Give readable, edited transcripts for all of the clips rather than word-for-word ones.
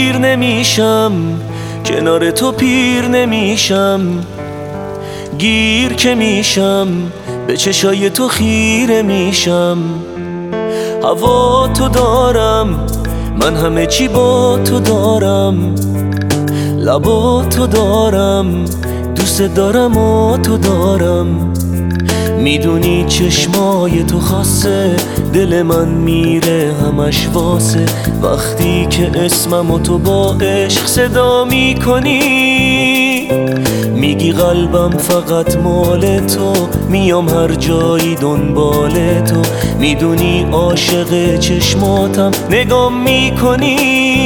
دیر نمیشم، کنار تو پیر نمیشم، گیر که میشم به چشای تو خیره میشم. هوا تو دارم، من همه چی با تو دارم، لبا تو دارم، دوست دارم و تو دارم. میدونی چشمای تو خاصه، دل من میره همش واسه. وقتی که اسممو تو با عشق صدا میکنی، میگی قلبم فقط مال تو، میام هر جایی دنبال تو. میدونی عاشق چشماتم، نگام میکنی.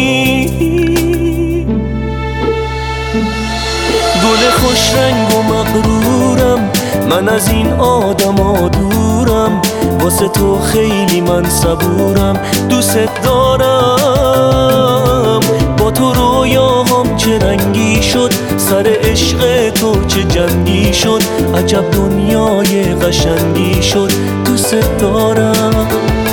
گل خوش رنگ و مغرورم، من از این آدما دورم، واسه تو خیلی من صبورم، دوست دارم. با تو رویاهام چه رنگی شد، سر عشق تو چه جنگی شد، عجب دنیای قشنگی شد، دوست دارم.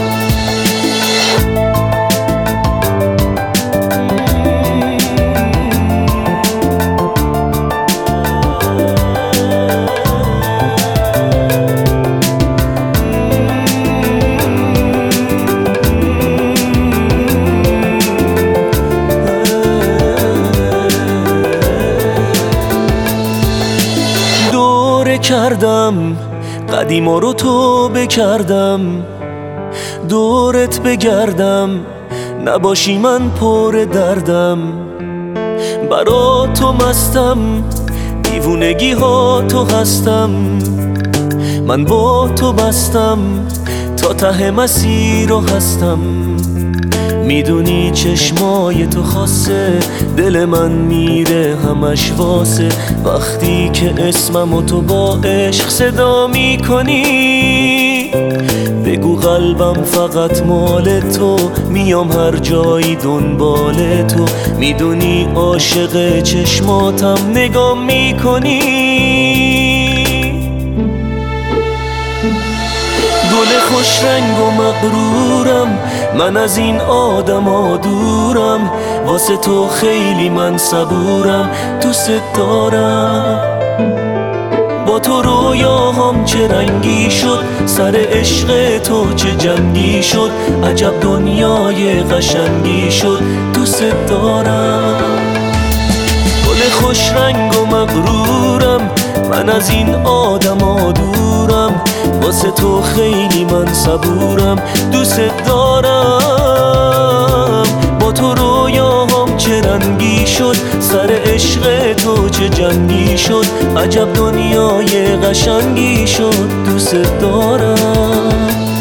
کردم قدیما رو تو بکردم، دورت بگردم نباشی من پر دردم. برا تو مستم، دیوونگی ها تو هستم، من با تو بستم تا ته مسیر رو هستم. میدونی چشمای تو خاصه، دل من میره همش واسه. وقتی که اسممو تو با عشق صدا میکنی، بگو قلبم فقط مال تو، میام هر جایی دنبال تو. میدونی عاشق چشماتم، نگام میکنی. گل خوش رنگ و مغرورم، من از این آدما دورم، واسه تو خیلی من صبورم، دوست دارم. با تو رویاهام چه رنگی شد، سر عشق تو چه جنگی شد، عجب دنیای قشنگی شد، دوست دارم. گل خوش رنگ و مغرورم، من از این آدما دورم، واسه تو خیلی من صبورم، دوست دارم. با تو رویاهام چه رنگی شد، سر عشق تو چه جنگی شد، عجب دنیای قشنگی شد، دوست دارم.